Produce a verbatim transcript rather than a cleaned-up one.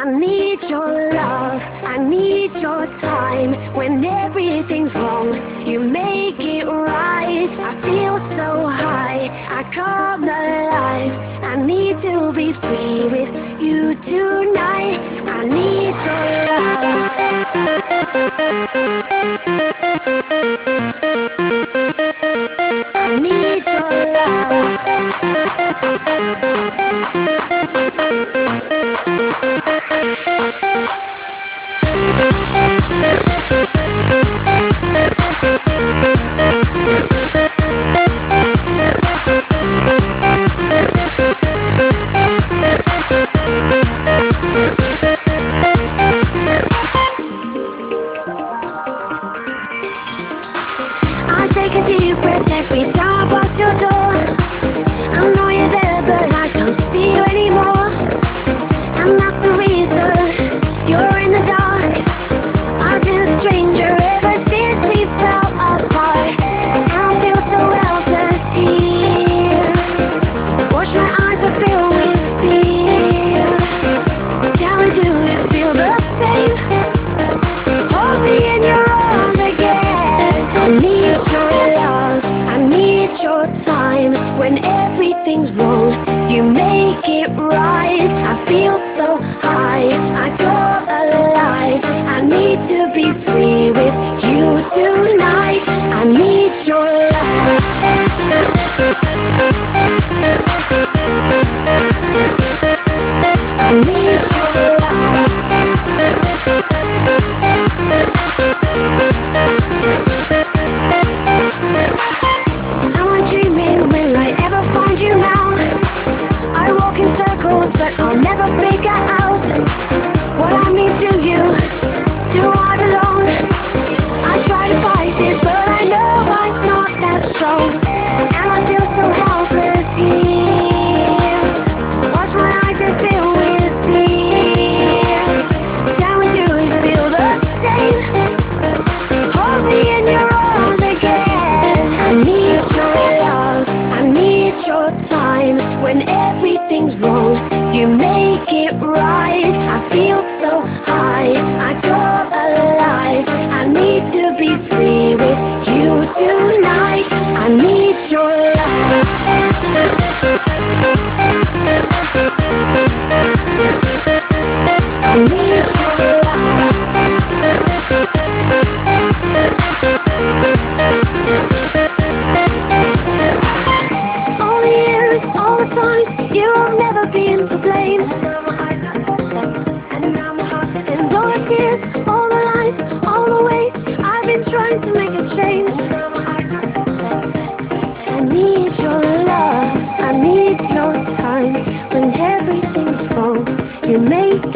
I need your love, I need your time. When everything's wrong, you make it right. I feel so high, I come alive. I need to be free with you tonight. I need your love. I need your love. I take a deep breath every time I pass your door. I know you're there, but I can't see you anymore. And that's the reason you're in the dark. I've been a stranger ever since we fell apart. And I feel so helpless here. Wash my eyes, I feel with fear. Tell me, do you feel the same? Hold me in your arms again. I need your love, I need your time. When everything's wrong, you make it right. I feel so high, I come alive. I need to be free with you tonight. I need your love. I need your love. Am I dreaming? Will I ever find you now? I walk in circles, but I'll never figure out what I mean to you. Do I belong? I try to fight it, but I know I'm not that strong. And I feel so helpless here. Wash my eyes and fill with fear. Tell me, do you feel the same? Hold me in your arms again. I need your love, I need your time. When everything's wrong, you make it right. I feel so high, I come alive. I need to be free with you tonight. I need your love. I need your love. All the years, all the times, you've never been to blame. And all the tears, all the lies, all the ways I've been trying to make a change. I need your love, I need your time. When everything's wrong, you make